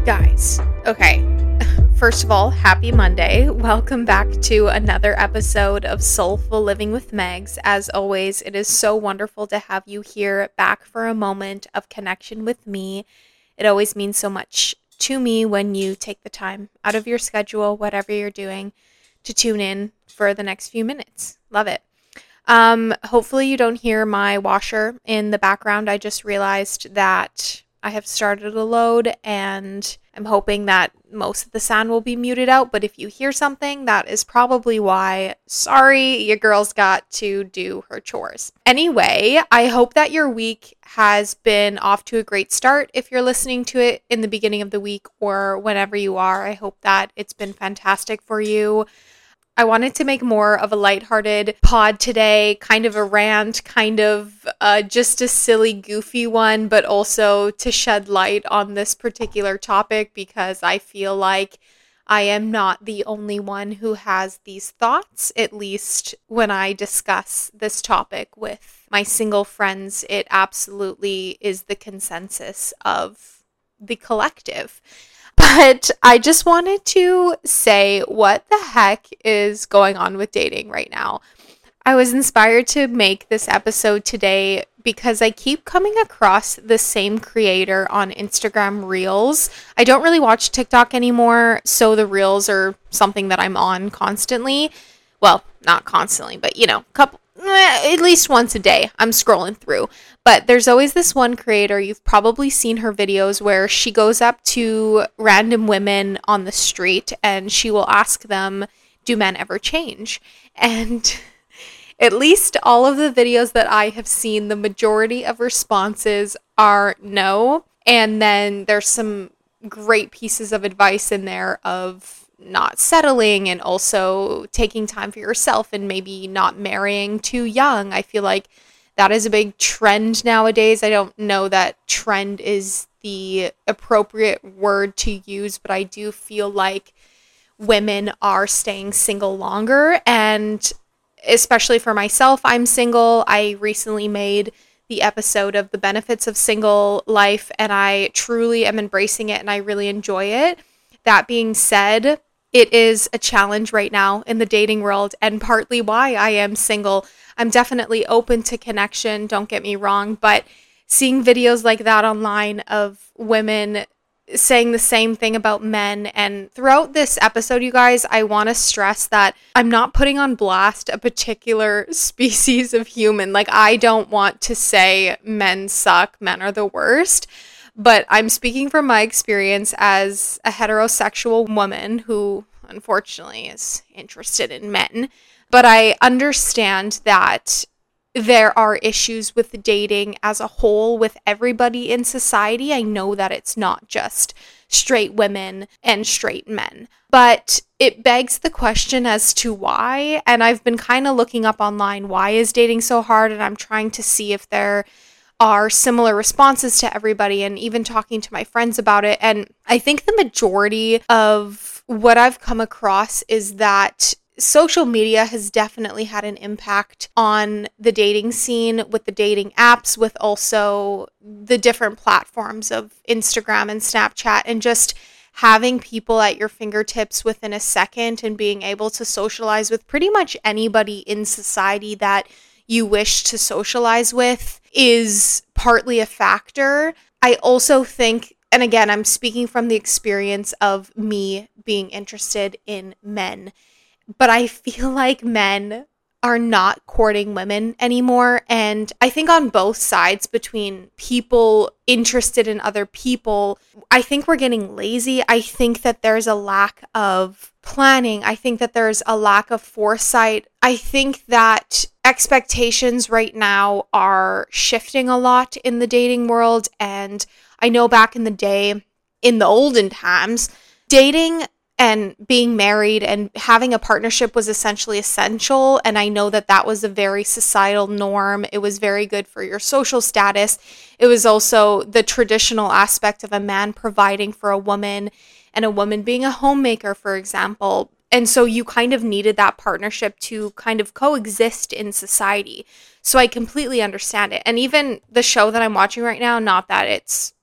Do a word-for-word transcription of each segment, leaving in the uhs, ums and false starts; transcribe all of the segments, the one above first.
Guys, okay. First of all, happy Monday. Welcome back to another episode of Soulful Living with Megs. As always, it is so wonderful to have you here back for a moment of connection with me. It always means so much to me when you take the time out of your schedule, whatever you're doing, to tune in for the next few minutes. Love it. Um, hopefully you don't hear my washer in the background. I just realized that I have started a load and I'm hoping that most of the sound will be muted out, but if you hear something, that is probably why. Sorry, your girl's got to do her chores. Anyway, I hope that your week has been off to a great start. If you're listening to it in the beginning of the week or whenever you are, I hope that it's been fantastic for you. I wanted to make more of a lighthearted pod today, kind of a rant, kind of uh, just a silly, goofy one, but also to shed light on this particular topic because I feel like I am not the only one who has these thoughts, at least when I discuss this topic with my single friends. It absolutely is the consensus of the collective. But I just wanted to say what the heck is going on with dating right now. I was inspired to make this episode today because I keep coming across the same creator on Instagram Reels. I don't really watch TikTok anymore, so the Reels are something that I'm on constantly. Well, not constantly, but you know, couple at least once a day I'm scrolling through. But there's always this one creator, you've probably seen her videos, where she goes up to random women on the street and she will ask them, do men ever change? And at least all of the videos that I have seen, the majority of responses are no. And then there's some great pieces of advice in there of not settling and also taking time for yourself and maybe not marrying too young. I feel like that is a big trend nowadays. I don't know that trend is the appropriate word to use, but I do feel like women are staying single longer. And especially for myself, I'm single. I recently made the episode of the benefits of single life, and I truly am embracing it and I really enjoy it. That being said, it is a challenge right now in the dating world and partly why I am single. I'm definitely open to connection, don't get me wrong, but seeing videos like that online of women saying the same thing about men, and throughout this episode, you guys, I want to stress that I'm not putting on blast a particular species of human. Like, I don't want to say men suck, men are the worst. But I'm speaking from my experience as a heterosexual woman who, unfortunately, is interested in men. But I understand that there are issues with dating as a whole with everybody in society. I know that it's not just straight women and straight men. But it begs the question as to why. And I've been kind of looking up online, why is dating so hard? And I'm trying to see if there are similar responses to everybody and even talking to my friends about it. And I think the majority of what I've come across is that social media has definitely had an impact on the dating scene with the dating apps, with also the different platforms of Instagram and Snapchat, and just having people at your fingertips within a second and being able to socialize with pretty much anybody in society that you wish to socialize with is partly a factor. I also think, and again, I'm speaking from the experience of me being interested in men, but I feel like men are not courting women anymore. And I think on both sides, between people interested in other people, I think we're getting lazy. I think that there's a lack of planning. I think that there's a lack of foresight. I think that expectations right now are shifting a lot in the dating world. And I know back in the day, in the olden times, dating and being married and having a partnership was essentially essential. And I know that that was a very societal norm. It was very good for your social status. It was also the traditional aspect of a man providing for a woman and a woman being a homemaker, for example. And so you kind of needed that partnership to kind of coexist in society. So I completely understand it. And even the show that I'm watching right now, not that it's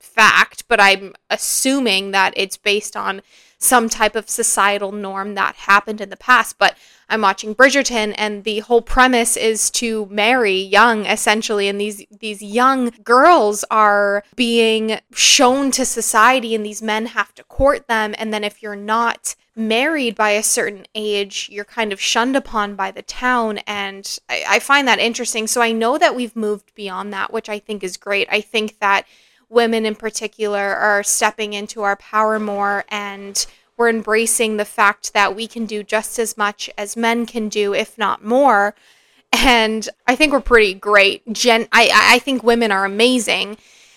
fact, but I'm assuming that it's based on some type of societal norm that happened in the past. But I'm watching Bridgerton, and the whole premise is to marry young, essentially, and these these young girls are being shown to society, and these men have to court them, and then if you're not married by a certain age, you're kind of shunned upon by the town, and I, I find that interesting. So I know that we've moved beyond that, which I think is great. I think that women in particular are stepping into our power more, and we're embracing the fact that we can do just as much as men can do, if not more. And I think we're pretty great. Gen- I, I think women are amazing,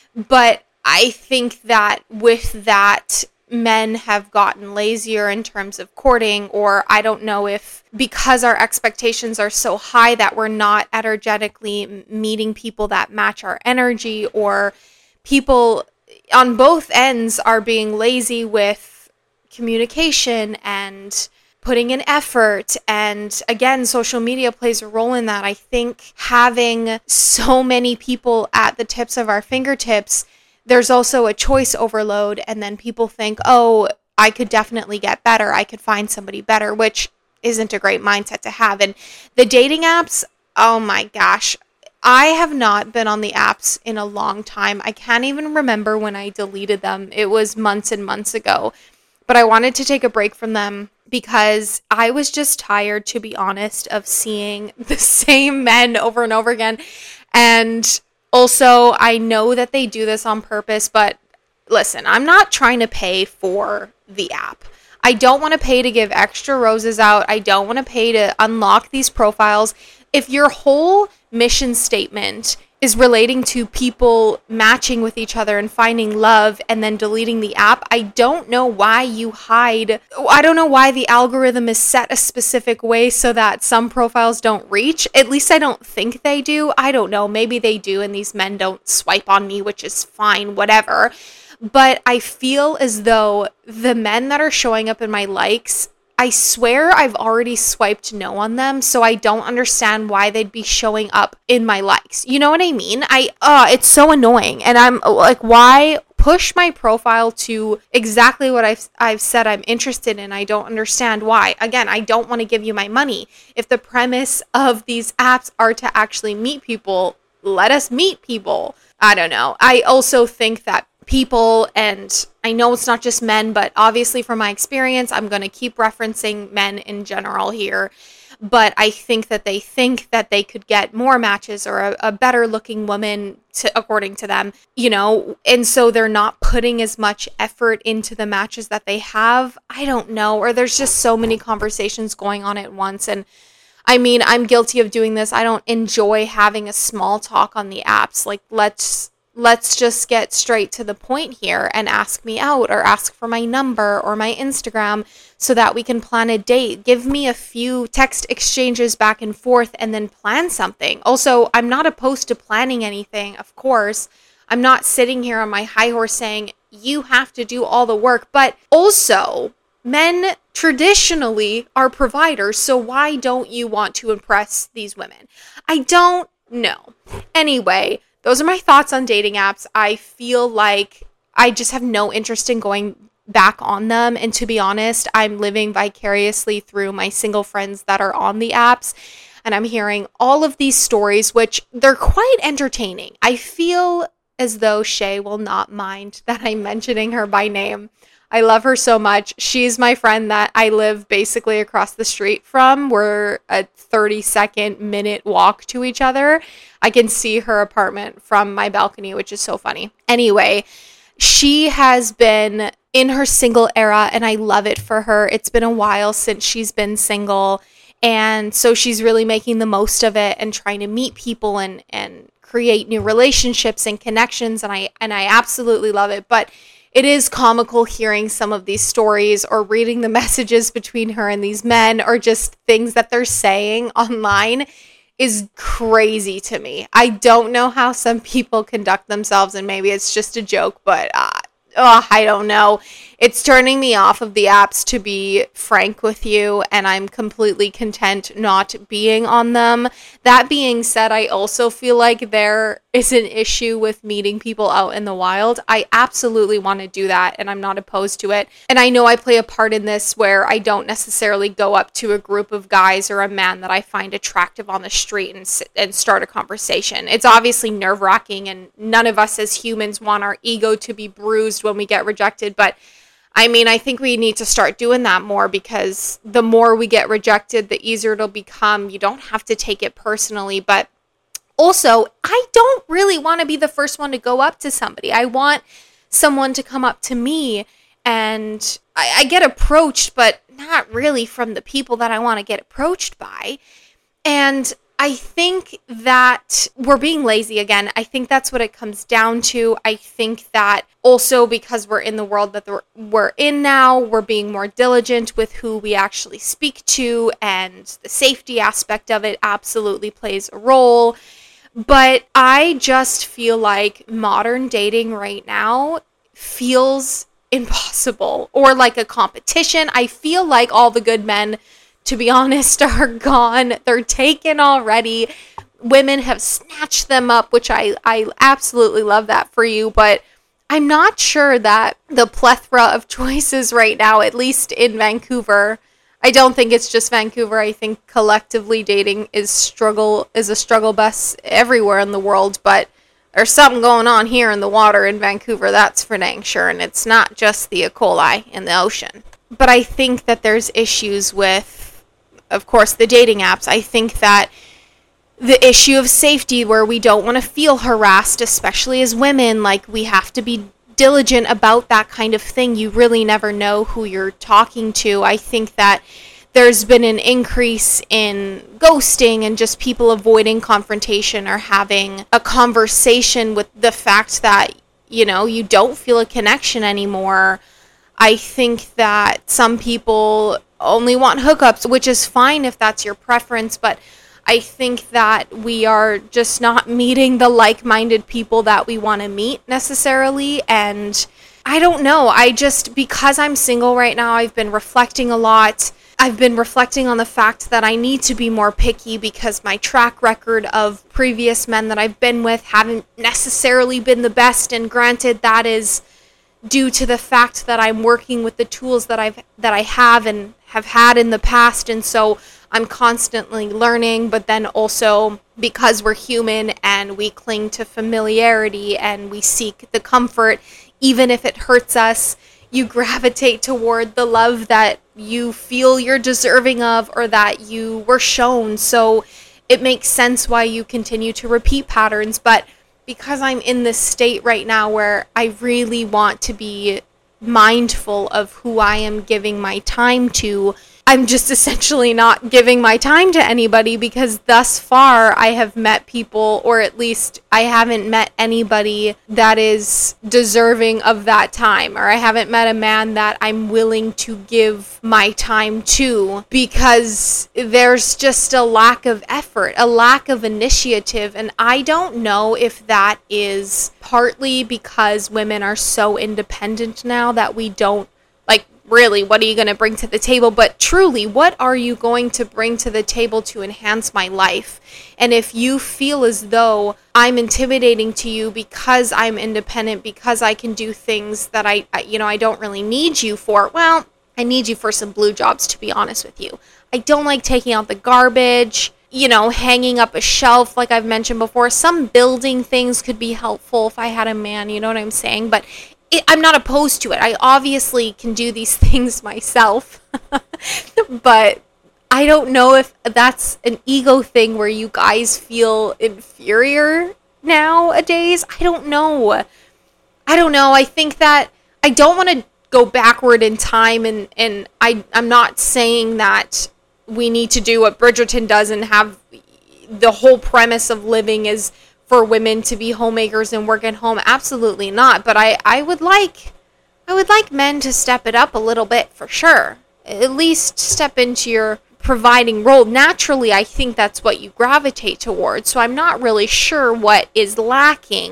but I think that with that, men have gotten lazier in terms of courting, or I don't know if because our expectations are so high that we're not energetically meeting people that match our energy, or people on both ends are being lazy with communication and putting in effort. And again, social media plays a role in that. I think having so many people at the tips of our fingertips, there's also a choice overload, and then people think, oh, I could definitely get better. I could find somebody better, which isn't a great mindset to have. And the dating apps, oh my gosh, I have not been on the apps in a long time. I can't even remember when I deleted them. It was months and months ago. But I wanted to take a break from them because I was just tired, to be honest, of seeing the same men over and over again. And also, I know that they do this on purpose, but listen, I'm not trying to pay for the app. I don't want to pay to give extra roses out. I don't want to pay to unlock these profiles. If your whole mission statement is relating to people matching with each other and finding love and then deleting the app, I don't know why you hide. I don't know why the algorithm is set a specific way so that some profiles don't reach. At least I don't think they do. I don't know. Maybe they do and these men don't swipe on me, which is fine, whatever. But I feel as though the men that are showing up in my likes, I swear I've already swiped no on them, so I don't understand why they'd be showing up in my likes. You know what I mean? I, uh, it's so annoying. And I'm like, why push my profile to exactly what I've, I've said I'm interested in? I don't understand why. Again, I don't want to give you my money. If the premise of these apps are to actually meet people, let us meet people. I don't know. I also think that people, and I know it's not just men, but obviously from my experience, I'm going to keep referencing men in general here, but I think that they think that they could get more matches or a, a better looking woman to, according to them, you know, and so they're not putting as much effort into the matches that they have. I don't know, or there's just so many conversations going on at once. And I mean, I'm guilty of doing this. I don't enjoy having a small talk on the apps. Like, let's Let's just get straight to the point here and ask me out or ask for my number or my Instagram so that we can plan a date. Give me a few text exchanges back and forth and then plan something. Also, I'm not opposed to planning anything, of course. I'm not sitting here on my high horse saying you have to do all the work, but also men traditionally are providers, so why don't you want to impress these women? I don't know. Anyway, those are my thoughts on dating apps. I feel like I just have no interest in going back on them. And to be honest, I'm living vicariously through my single friends that are on the apps. And I'm hearing all of these stories, which they're quite entertaining. I feel as though Shay will not mind that I'm mentioning her by name. I love her so much. She's my friend that I live basically across the street from. We're a thirty second minute walk to each other. I can see her apartment from my balcony, which is so funny. Anyway, she has been in her single era and I love it for her. It's been a while since she's been single. And so she's really making the most of it and trying to meet people and, and create new relationships and connections. And I, and I absolutely love it. But it is comical hearing some of these stories or reading the messages between her and these men or just things that they're saying online is crazy to me. I don't know how some people conduct themselves, and maybe it's just a joke, but uh, oh, I don't know. It's turning me off of the apps, to be frank with you, and I'm completely content not being on them. That being said, I also feel like there is an issue with meeting people out in the wild. I absolutely want to do that, and I'm not opposed to it. And I know I play a part in this where I don't necessarily go up to a group of guys or a man that I find attractive on the street and sit, and start a conversation. It's obviously nerve-wracking, and none of us as humans want our ego to be bruised when we get rejected, but I mean, I think we need to start doing that more, because the more we get rejected, the easier it'll become. You don't have to take it personally, but also, I don't really want to be the first one to go up to somebody. I want someone to come up to me, and I, I get approached, but not really from the people that I want to get approached by. And I think that we're being lazy again. I think that's what it comes down to. I think that also because we're in the world that we're in now, we're being more diligent with who we actually speak to, and the safety aspect of it absolutely plays a role. But I just feel like modern dating right now feels impossible, or like a competition. I feel like all the good men, to be honest, are gone. They're taken already. Women have snatched them up, which I, I absolutely love that for you. But I'm not sure that the plethora of choices right now, at least in Vancouver, I don't think it's just Vancouver. I think collectively dating is struggle is a struggle bus everywhere in the world. But there's something going on here in the water in Vancouver, that's for dang sure. And it's not just the E. coli in the ocean. But I think that there's issues with, of course, the dating apps. I think that the issue of safety, where we don't want to feel harassed, especially as women, like we have to be diligent about that kind of thing. You really never know who you're talking to. I think that there's been an increase in ghosting and just people avoiding confrontation or having a conversation with the fact that, you know, you don't feel a connection anymore. I think that some people only want hookups, which is fine if that's your preference, but I think that we are just not meeting the like-minded people that we want to meet necessarily. And I don't know, I just, because I'm single right now, I've been reflecting a lot. I've been reflecting on the fact that I need to be more picky, because my track record of previous men that I've been with haven't necessarily been the best. And granted, that is due to the fact that I'm working with the tools that I've that I have and have had in the past, and so I'm constantly learning. But then also because we're human and we cling to familiarity and we seek the comfort, even if it hurts us, you gravitate toward the love that you feel you're deserving of or that you were shown. So it makes sense why you continue to repeat patterns. But because I'm in this state right now where I really want to be mindful of who I am giving my time to, I'm just essentially not giving my time to anybody, because thus far I have met people, or at least I haven't met anybody that is deserving of that time, or I haven't met a man that I'm willing to give my time to, because there's just a lack of effort, a lack of initiative. And I don't know if that is partly because women are so independent now that we don't, like, really, what are you going to bring to the table? But truly, what are you going to bring to the table to enhance my life? And if you feel as though I'm intimidating to you because I'm independent, because I can do things that I, you know, I don't really need you for, well, I need you for some blue jobs, to be honest with you. I don't like taking out the garbage, you know, hanging up a shelf, like I've mentioned before. Some building things could be helpful if I had a man, you know what I'm saying? But It, I'm not opposed to it. I obviously can do these things myself, but I don't know if that's an ego thing where you guys feel inferior nowadays. I don't know. I don't know. I think that I don't want to go backward in time, and, and I, I'm not saying that we need to do what Bridgerton does and have the whole premise of living is for women to be homemakers and work at home. Absolutely not. But I, I would like I would like men to step it up a little bit, for sure. At least step into your providing role. Naturally, I think that's what you gravitate towards. So I'm not really sure what is lacking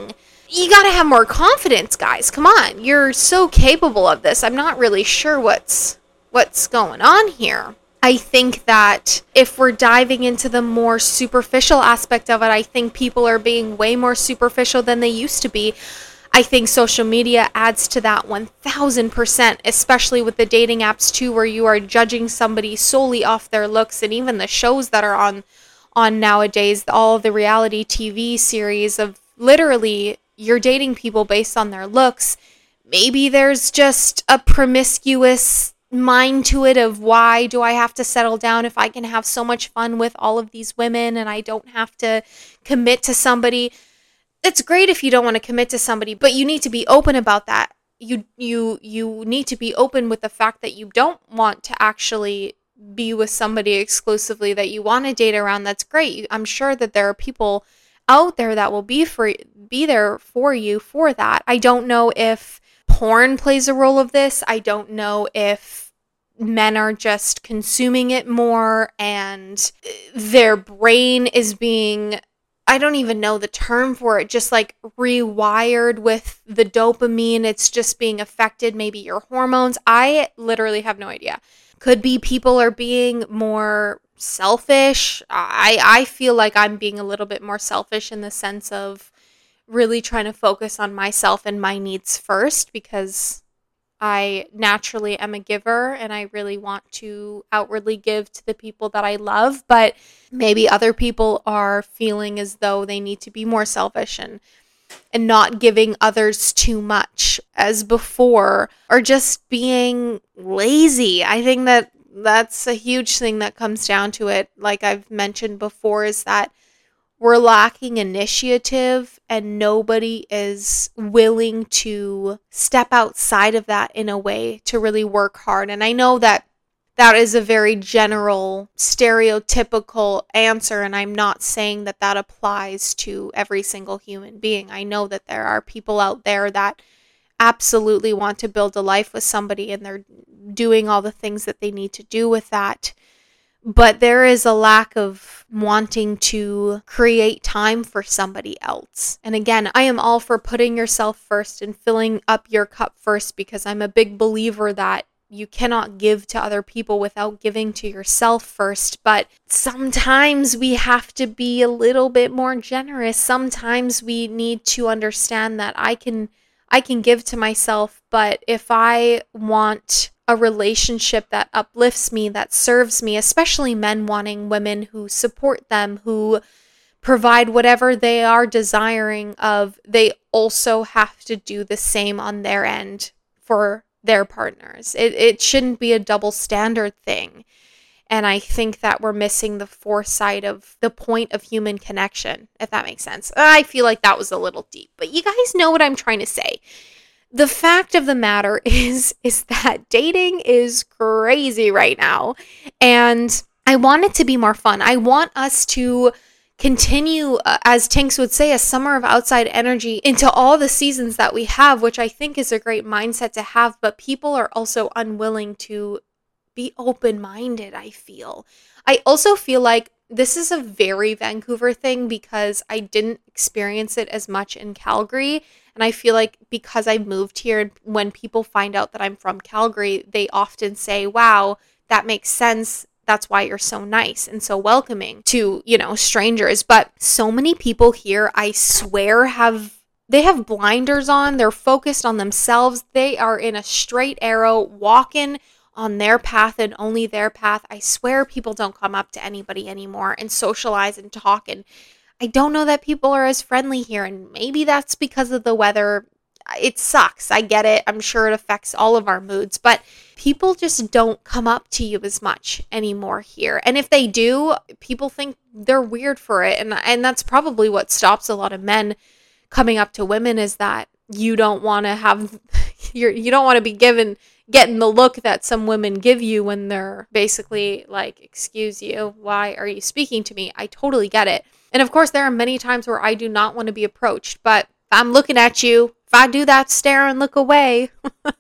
you got to have more confidence, guys. Come on. You're so capable of this. I'm not really sure what's what's going on here. I think that if we're diving into the more superficial aspect of it, I think people are being way more superficial than they used to be. I think social media adds to that one thousand percent, especially with the dating apps too, where you are judging somebody solely off their looks, and even the shows that are on on nowadays, all the reality T V series of literally you're dating people based on their looks. Maybe there's just a promiscuous mind to it of why do I have to settle down if I can have so much fun with all of these women and I don't have to commit to somebody. It's great if you don't want to commit to somebody, but you need to be open about that. You you you need to be open with the fact that you don't want to actually be with somebody exclusively, that you want to date around. That's great. I'm sure that there are people out there that will be for be there for you for that. I don't know if porn plays a role of this. I don't know if men are just consuming it more and their brain is being, I don't even know the term for it, just like rewired with the dopamine. It's just being affected, maybe your hormones. I literally have no idea. Could be people are being more selfish. I, I feel like I'm being a little bit more selfish in the sense of really trying to focus on myself and my needs first, because I naturally am a giver and I really want to outwardly give to the people that I love. But maybe other people are feeling as though they need to be more selfish and and not giving others too much as before, or just being lazy. I think that that's a huge thing that comes down to it. Like I've mentioned before, is that we're lacking initiative and nobody is willing to step outside of that in a way to really work hard. And I know that that is a very general, stereotypical answer, and I'm not saying that that applies to every single human being. I know that there are people out there that absolutely want to build a life with somebody and they're doing all the things that they need to do with that. But there is a lack of wanting to create time for somebody else. And again, I am all for putting yourself first and filling up your cup first, because I'm a big believer that you cannot give to other people without giving to yourself first. But sometimes we have to be a little bit more generous. Sometimes we need to understand that I can I can give to myself, but if I want a relationship that uplifts me, that serves me, especially men wanting women who support them, who provide whatever they are desiring of, they also have to do the same on their end for their partners. It it shouldn't be a double standard thing. And I think that we're missing the foresight of the point of human connection, if that makes sense. I feel like that was a little deep, but you guys know what I'm trying to say. The fact of the matter is, is that dating is crazy right now. And I want it to be more fun. I want us to continue, uh, as Tinks would say, a summer of outside energy into all the seasons that we have, which I think is a great mindset to have. But people are also unwilling to be open-minded, I feel. I also feel like this is a very Vancouver thing because I didn't experience it as much in Calgary. And I feel like because I moved here, when people find out that I'm from Calgary, they often say, wow, that makes sense. That's why you're so nice and so welcoming to, you know, strangers. But so many people here, I swear, have they have blinders on. They're focused on themselves. They are in a straight arrow, walking on their path and only their path. I swear people don't come up to anybody anymore and socialize and talk. And I don't know that people are as friendly here. And maybe that's because of the weather. It sucks. I get it. I'm sure it affects all of our moods. But people just don't come up to you as much anymore here. And if they do, people think they're weird for it. And, and that's probably what stops a lot of men coming up to women, is that you don't want to have, you're, you don't want to be given, getting the look that some women give you when they're basically like, excuse you, why are you speaking to me? I totally get it. And of course, there are many times where I do not want to be approached, but if I'm looking at you, if I do that stare and look away,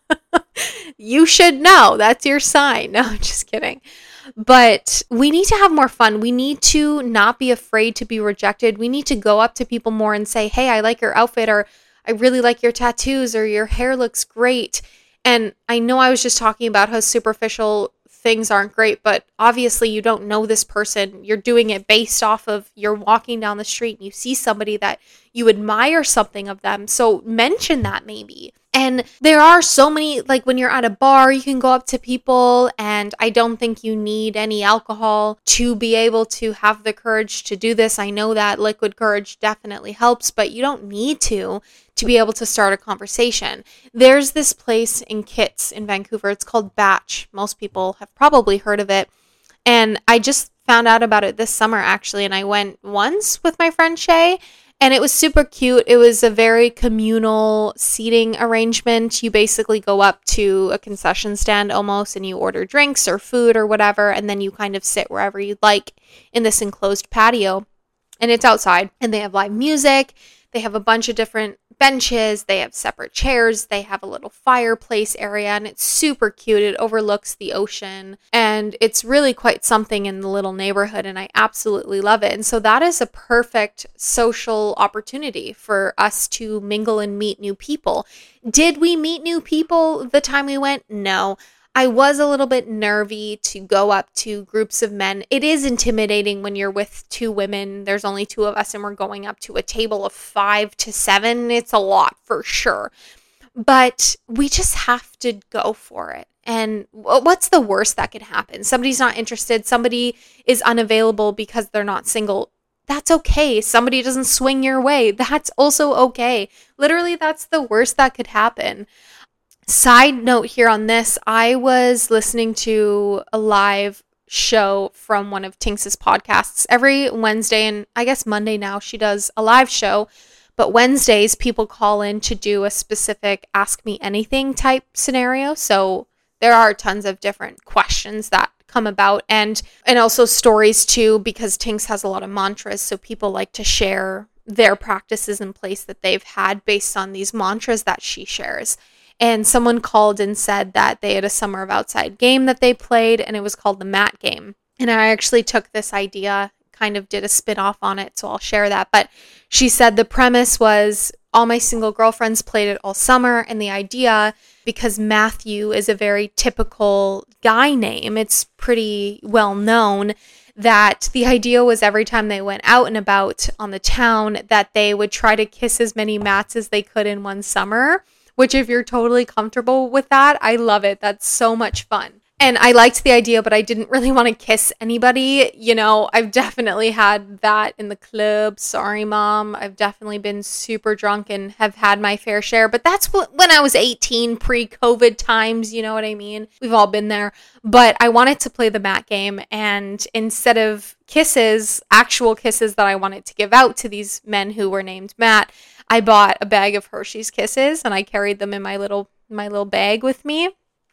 you should know that's your sign. No, I'm just kidding. But we need to have more fun. We need to not be afraid to be rejected. We need to go up to people more and say, hey, I like your outfit, or I really like your tattoos, or your hair looks great. And I know I was just talking about how superficial things aren't great, but obviously you don't know this person. You're doing it based off of you're walking down the street and you see somebody that you admire something of them. So mention that maybe. And there are so many, like when you're at a bar, you can go up to people, and I don't think you need any alcohol to be able to have the courage to do this. I know that liquid courage definitely helps, but you don't need to to be able to start a conversation. There's this place in Kits in Vancouver. It's called Batch. Most people have probably heard of it. And I just found out about it this summer, actually, and I went once with my friend Shay. And it was super cute. It was a very communal seating arrangement. You basically go up to a concession stand almost, and you order drinks or food or whatever, and then you kind of sit wherever you'd like in this enclosed patio. And it's outside, and they have live music. They have a bunch of different benches. They have separate chairs. They have a little fireplace area, and it's super cute. It overlooks the ocean, and it's really quite something in the little neighborhood, and I absolutely love it. And so that is a perfect social opportunity for us to mingle and meet new people. Did we meet new people the time we went? No. I was a little bit nervy to go up to groups of men. It is intimidating when you're with two women. There's only two of us and we're going up to a table of five to seven. It's a lot for sure. But we just have to go for it. And what's the worst that could happen? Somebody's not interested. Somebody is unavailable because they're not single. That's okay. Somebody doesn't swing your way. That's also okay. Literally, that's the worst that could happen. Side note here on this, I was listening to a live show from one of Tinx's podcasts every Wednesday, and I guess Monday now she does a live show, but Wednesdays people call in to do a specific Ask Me Anything type scenario. So there are tons of different questions that come about, and and also stories too, because Tinx has a lot of mantras, so people like to share their practices in place that they've had based on these mantras that she shares. And someone called and said that they had a Summer of Outside game that they played, and it was called the Mat Game. And I actually took this idea, kind of did a spin-off on it, so I'll share that. But she said the premise was all my single girlfriends played it all summer, and the idea, because Matthew is a very typical guy name, it's pretty well known, that the idea was every time they went out and about on the town that they would try to kiss as many mats as they could in one summer. Which, if you're totally comfortable with that, I love it. That's so much fun. And I liked the idea, but I didn't really want to kiss anybody. You know, I've definitely had that in the club. Sorry, Mom. I've definitely been super drunk and have had my fair share. But that's what, when I was eighteen, pre-COVID times, you know what I mean? We've all been there. But I wanted to play the Mat Game. And instead of kisses, actual kisses that I wanted to give out to these men who were named Matt, I bought a bag of Hershey's Kisses, and I carried them in my little my little bag with me.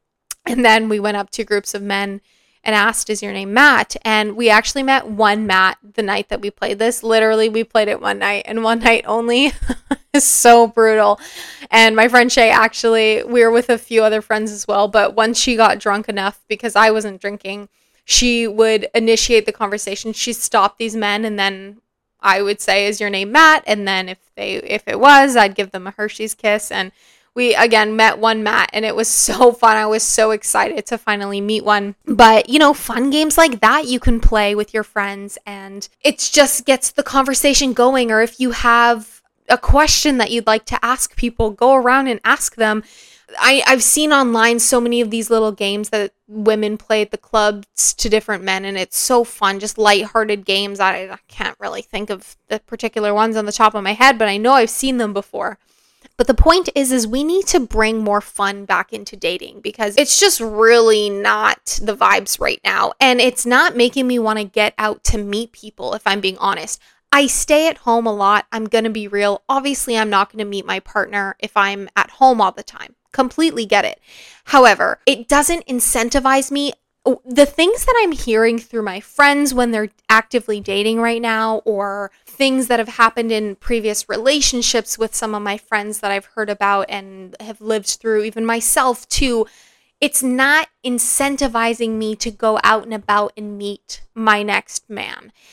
And then we went up to groups of men and asked, is your name Matt? And we actually met one Matt the night that we played this. Literally, we played it one night and one night only. It's so brutal. And my friend Shay, actually, we were with a few other friends as well. But once she got drunk enough, because I wasn't drinking, she would initiate the conversation. She stopped these men, and then I would say, is your name Matt? And then if they, if it was, I'd give them a Hershey's kiss. And we, again, met one Matt, and it was so fun. I was so excited to finally meet one. But, you know, fun games like that you can play with your friends, and it just gets the conversation going. Or if you have a question that you'd like to ask people, go around and ask them. I, I've seen online so many of these little games that women play at the clubs to different men, and it's so fun, just lighthearted games. I, I can't really think of the particular ones on the top of my head, but I know I've seen them before. But the point is, is we need to bring more fun back into dating, because it's just really not the vibes right now. And it's not making me want to get out to meet people, if I'm being honest. I stay at home a lot. I'm going to be real. Obviously, I'm not going to meet my partner if I'm at home all the time. Completely get it. However, it doesn't incentivize me. The things that I'm hearing through my friends when they're actively dating right now, or things that have happened in previous relationships with some of my friends that I've heard about and have lived through, even myself too, it's not incentivizing me to go out and about and meet my next man.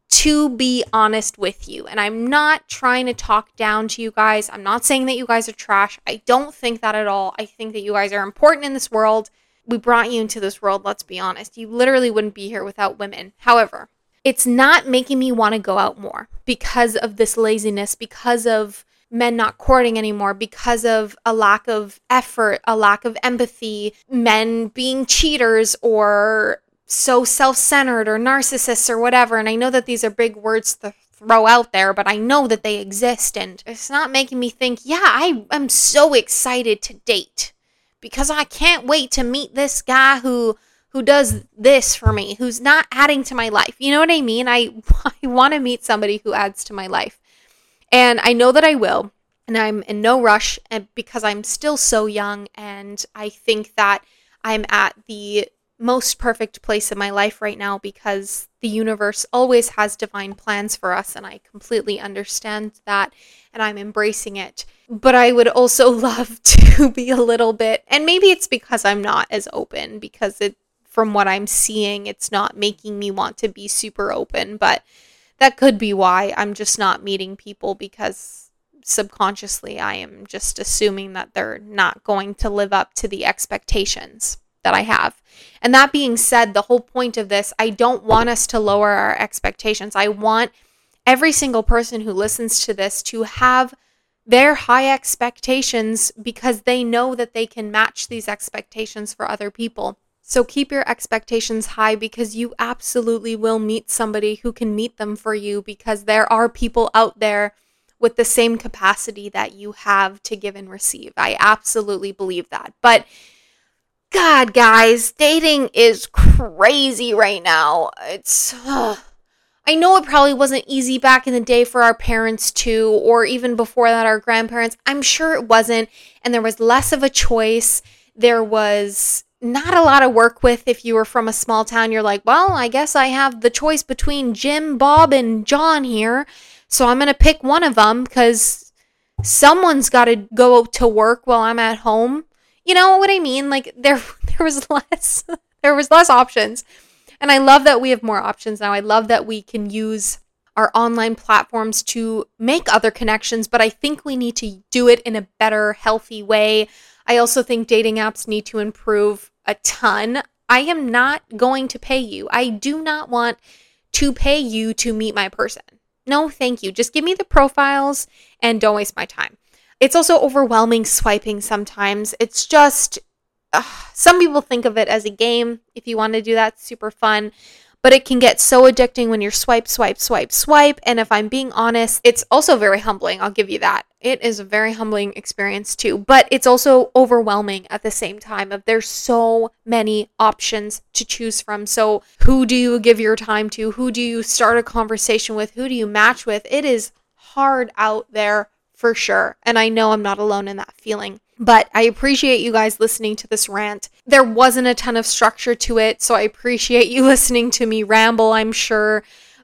to be honest with you. And I'm not trying to talk down to you guys. I'm not saying that you guys are trash. I don't think that at all. I think that you guys are important in this world. We brought you into this world, let's be honest. You literally wouldn't be here without women. However, it's not making me want to go out more because of this laziness, because of men not courting anymore, because of a lack of effort, a lack of empathy, men being cheaters or so self-centered or narcissists or whatever. And I know that these are big words to throw out there, but I know that they exist. And it's not making me think, yeah, I am so excited to date because I can't wait to meet this guy who who does this for me, who's not adding to my life. You know what I mean? I, I want to meet somebody who adds to my life. And I know that I will. And I'm in no rush and because I'm still so young. And I think that I'm at the most perfect place in my life right now because the universe always has divine plans for us, and I completely understand that, and I'm embracing it. But I would also love to be a little bit, and maybe it's because I'm not as open, because it, from what I'm seeing, it's not making me want to be super open, but that could be why I'm just not meeting people, because subconsciously I am just assuming that they're not going to live up to the expectations that I have. And that being said, the whole point of this, I don't want us to lower our expectations. I want every single person who listens to this to have their high expectations because they know that they can match these expectations for other people. So keep your expectations high because you absolutely will meet somebody who can meet them for you, because there are people out there with the same capacity that you have to give and receive. I absolutely believe that. But God, guys, dating is crazy right now. It's, uh, I know it probably wasn't easy back in the day for our parents too, or even before that, our grandparents. I'm sure it wasn't. And there was less of a choice. There was not a lot of work with. If you were from a small town, you're like, well, I guess I have the choice between Jim, Bob, and John here. So I'm going to pick one of them because someone's got to go to work while I'm at home. You know what I mean? Like there, there was less, there was less options. And I love that we have more options now. I love that we can use our online platforms to make other connections, but I think we need to do it in a better, healthy way. I also think dating apps need to improve a ton. I am not going to pay you. I do not want to pay you to meet my person. No, thank you. Just give me the profiles and don't waste my time. It's also overwhelming swiping sometimes. It's just, uh, some people think of it as a game. If you want to do that, super fun. But it can get so addicting when you're swipe, swipe, swipe, swipe. And if I'm being honest, it's also very humbling. I'll give you that. It is a very humbling experience too. But it's also overwhelming at the same time. Of there's so many options to choose from. So who do you give your time to? Who do you start a conversation with? Who do you match with? It is hard out there for sure. And I know I'm not alone in that feeling. But I appreciate you guys listening to this rant. There wasn't a ton of structure to it, so I appreciate you listening to me ramble, I'm sure.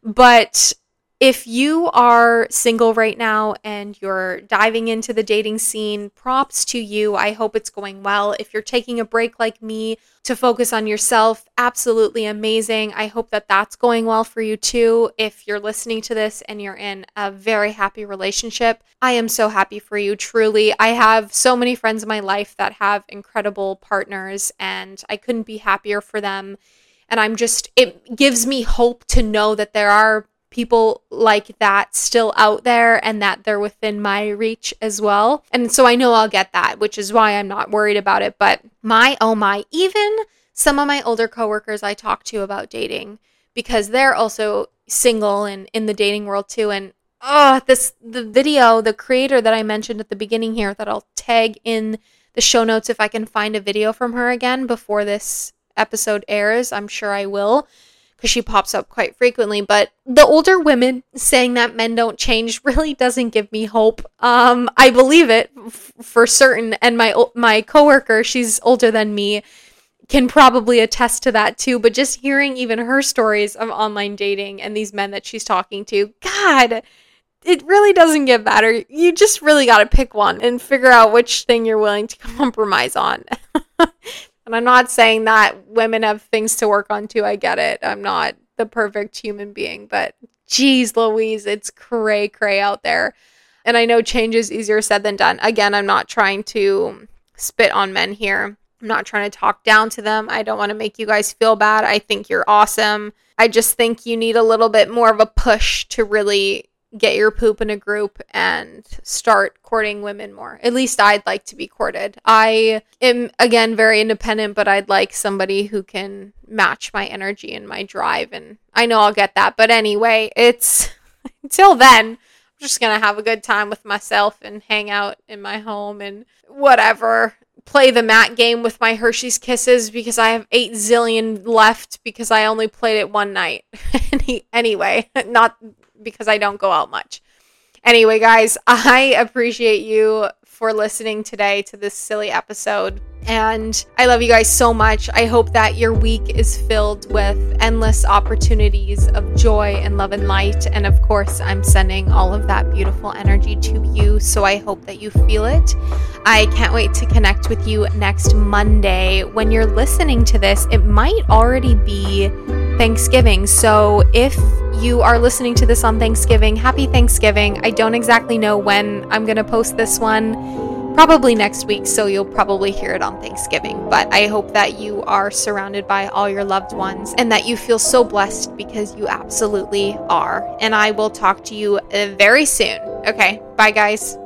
But if you are single right now and you're diving into the dating scene, props to you. I hope it's going well. If you're taking a break like me to focus on yourself, absolutely amazing. I hope that that's going well for you too. If you're listening to this and you're in a very happy relationship, I am so happy for you, truly. I have so many friends in my life that have incredible partners, and I couldn't be happier for them. And I'm just, it gives me hope to know that there are people like that still out there and that they're within my reach as well. And so I know I'll get that, which is why I'm not worried about it. But my, oh my, even some of my older coworkers I talk to about dating, because they're also single and in the dating world too. And oh, this, the video, the creator that I mentioned at the beginning here that I'll tag in the show notes if I can find a video from her again before this episode airs. I'm sure I will, because she pops up quite frequently. But the older women saying that men don't change really doesn't give me hope. Um, I believe it f- for certain. And my my coworker, she's older than me, can probably attest to that too. But just hearing even her stories of online dating and these men that she's talking to, God, it really doesn't get better. You just really got to pick one and figure out which thing you're willing to compromise on. And I'm not saying that women have things to work on too. I get it. I'm not the perfect human being, but Jeez Louise, it's cray cray out there. And I know change is easier said than done. Again, I'm not trying to spit on men here. I'm not trying to talk down to them. I don't want to make you guys feel bad. I think you're awesome. I just think you need a little bit more of a push to really get your poop in a group and start courting women more. At least I'd like to be courted. I am, again, very independent, but I'd like somebody who can match my energy and my drive. And I know I'll get that. But anyway, it's until then, I'm just going to have a good time with myself and hang out in my home and whatever. Play the mat game with my Hershey's Kisses because I have eight zillion left because I only played it one night. Anyway, not because I don't go out much. Anyway, guys, I appreciate you for listening today to this silly episode. And I love you guys so much. I hope that your week is filled with endless opportunities of joy and love and light. And of course, I'm sending all of that beautiful energy to you. So I hope that you feel it. I can't wait to connect with you next Monday. When you're listening to this, it might already be Thanksgiving. So if you are listening to this on Thanksgiving, happy Thanksgiving. I don't exactly know when I'm going to post this one. Probably next week, so you'll probably hear it on Thanksgiving. But I hope that you are surrounded by all your loved ones and that you feel so blessed because you absolutely are. And I will talk to you very soon. Okay, bye guys.